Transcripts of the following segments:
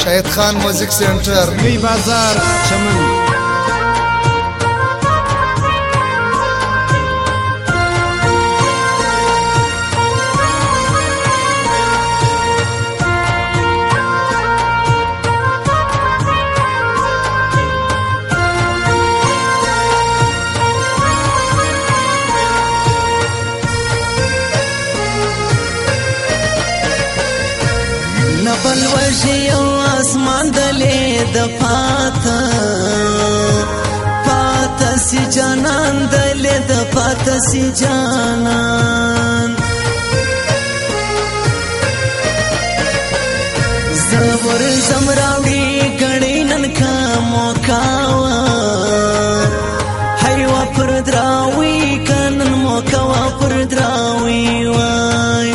شاهد خان موزیک سنټر لوی بازار چمن. نبل وجی او اسمان دلی د پاتا سی جانان دلی د پاتا سی جانان زور زمراوی گڑی ننکا موکاوا حیوا پر دراوی کنن موکاوا پر دراوی وای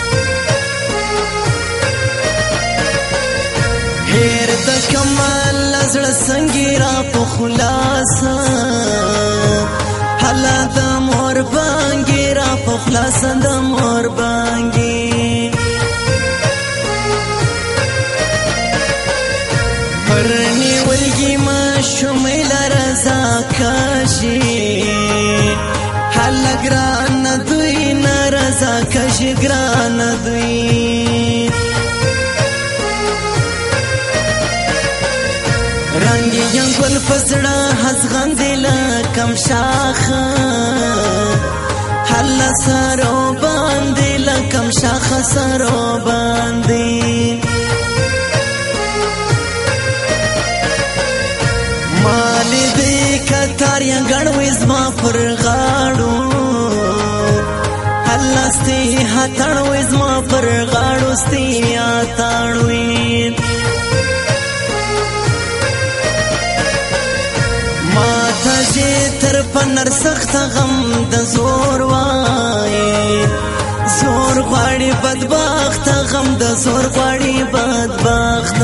هیر د کمال لزړه سنگیرا په خلاصا حلا د مور بانګیرا په خلاصا د مور بانګی پرنی ولګي ما شومل رضا کاشي حلا ګران دوی نارضا کاشي ګران دوی رنگی ینگل پسڑا حسغن دیلا کم شاخا حل سارو باندی لکم شاخ سارو باندی مالی دی کتار ینگڑوی زما پر غاڑو حل ستی حتاڑوی زما پر غاڑو ستی آتاڑوی ماتا جی تر پنر سخت غم د زور وای زور غواړي بدبخت غم د زور غواړي بدبخت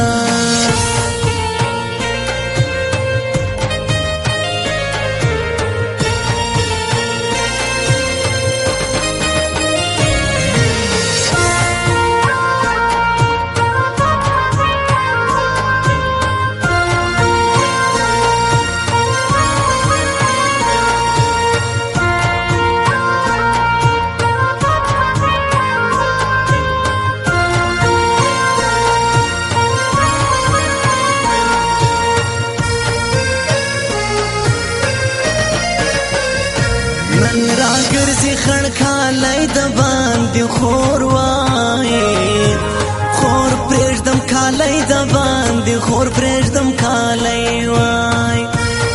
نن را ګرځي خړکالی د باندې خور وای خور پرېږدم کالی د باندې خور پرېږدم کالی وای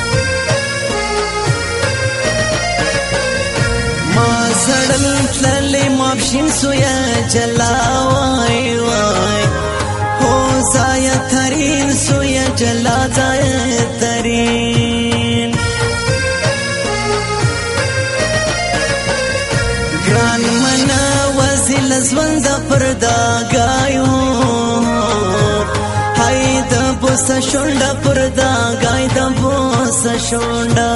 ما زړل تللی ماپښین سویه جلا وای وای هو ځایه ترین سویه جلا ځایه ترین گران منا وزیل زوند پردا گایو های د بوس شونډه پردا گای د بوس شونډه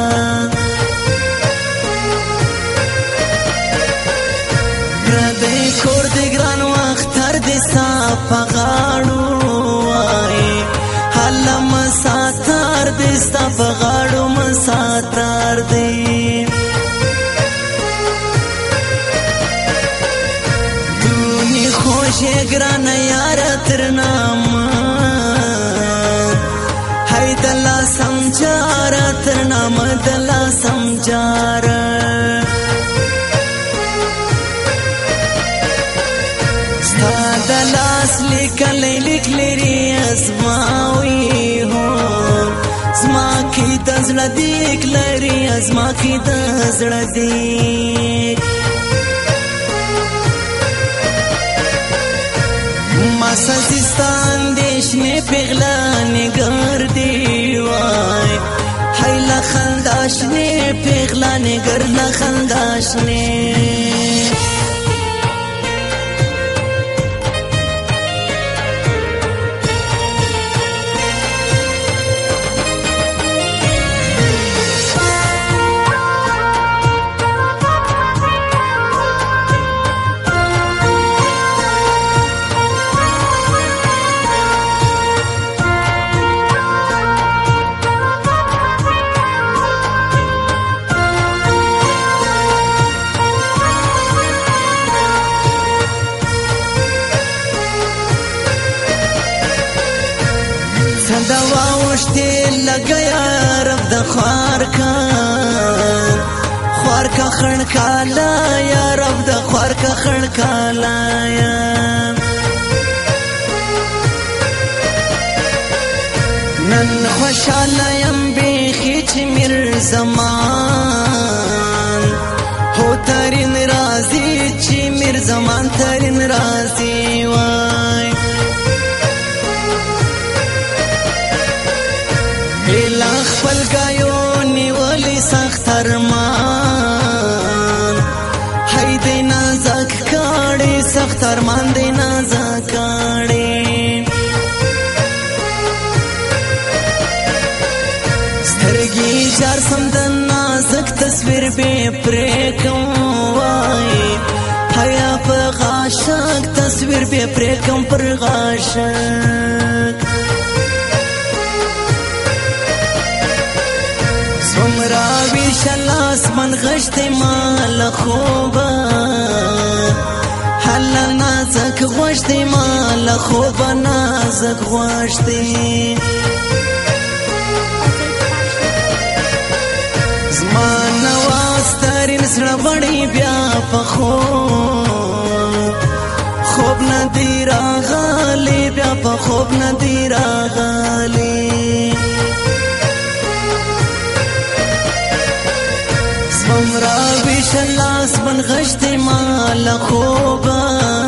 ګرځي کور دی ګران وخت تر دې صاف غاړو وای حل مساتر دې صاف غاړو مساتر دې خوشی گران یار ترنام های دلا سمجار ترنام دلا سمجار ستا دلاس لیکلی لیکلری ازماوی ہو زما کی دزړه دیک لري ازما کی دزړه دیک سزستان دیش میں پغلانی گردی وای حیلا خنداش نے پغلانی گرنا خنداش نے دوا وشتي لګیا رب د خوار کا خړ کالا یا رب د خوار کا خړ کالا یا نن خوشاله يم بیخي چې میر زمان هو ترین راضي چې میر زمان ترین راضي وای اله خپل گایو نیولی سخت ارمان هی دی نازک کاړي سخت ارمان دی نازک کاړي سترګي جار سم د نازک تصویر به پرې کوم وای حیا په عاشق تصویر به پرې کوم پر عاشق سمراوی شلاس من غشت مال خوبا حالا نازک غشت مال خوبا نازک غشت زمان نواسترین سربڑی بیا پا خوب ندی راغالی بیا پا خوب ندی راغالی سمراوی شلاس من غشت مال خوبا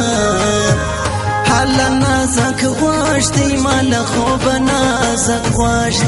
حالا نازک غشت مال خوبا نازک غشت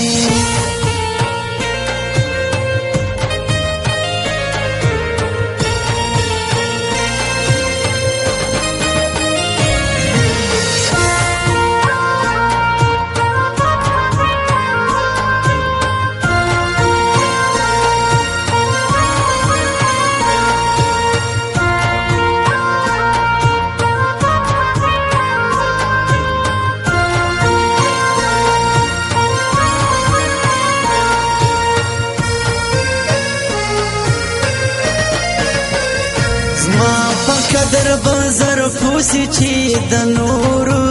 قدر بزر پوسی چی د نورو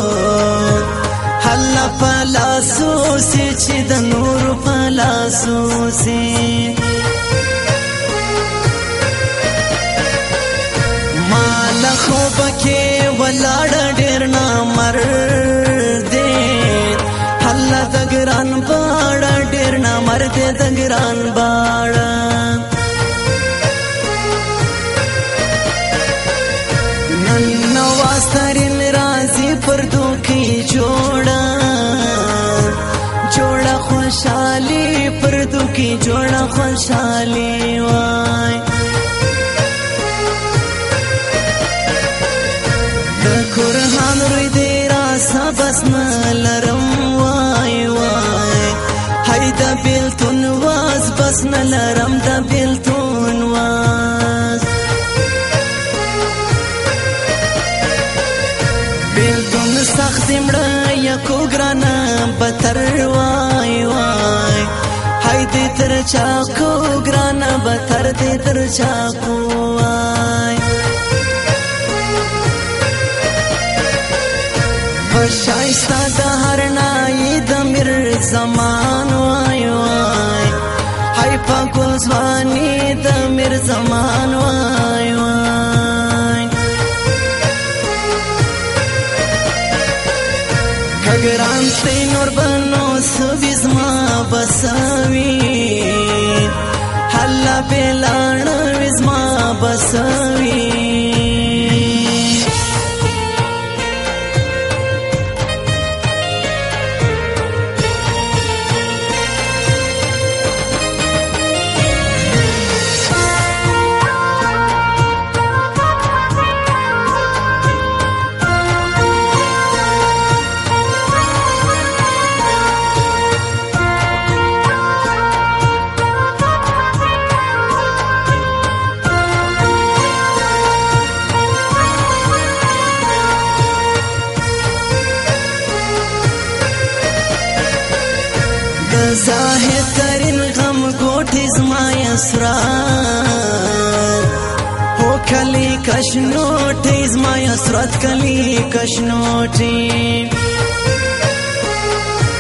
حلا پلاسو سی چی د نورو پلاسو سی مال خوب کې ولاړ ډیر نامر دې حلا دګران باړ ډیر نامر دې دګران باړ نواسترین رازی پردو کی جوڑا خوشحالی پردو کی جوڑا خوشحالی وای د قرآن روی دیرا سبس نلرم وای وای هی د بیلتون واز بس نلرم د بیلتون واز بیلتون سخت مړه یکو ګرانا بتر وای وای هاي دې تر چاکو ګرانا بتر دې تر چاکو وای بشایستا د هر نای د میر زمان وای وای هاي پاکو ځواني د میر زمان وای وای کګران تی نور بنو سویز ما بسوی حلا بلان ویز ما بسوی زاهد ترین غم گوٹی زمای اسرات ہو کلی کشنوٹی زمای اسرات کلی کشنوٹی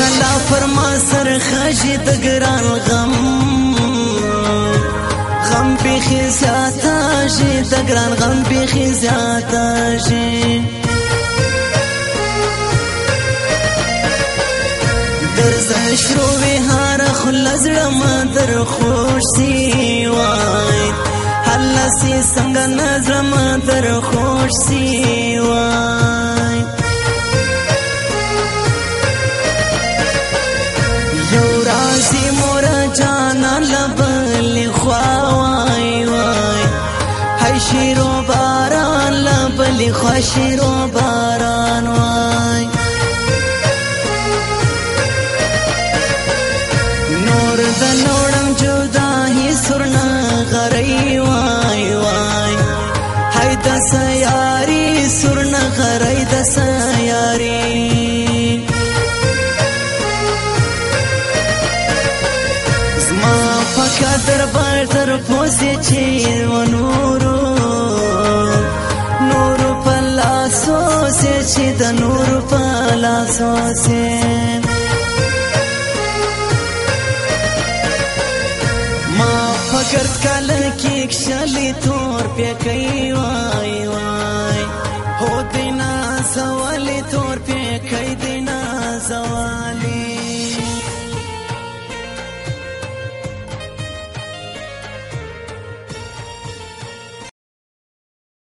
کلا پر ما سر خاشي د ګران غم بیخي زیاته شي د ګران غم بیخي زیاته شي درځه شروع وي هر خلزړه ما در خوش سي وای الله سي څنګه نظر ما در خوش سي وای یو رازي مور جانا لبل خوا وای وای هاي شیرو باران لبل خوا شیرو باران وای نور د نوړم جدا هي سرنا غري وای وای هاي د سياري سرنا غري د سياري زما فقدر بردر پوسي چي ونورو نور پلاسو سي چي د نور پلاسو سي ما فکر کله کې کښلې تور پې کوي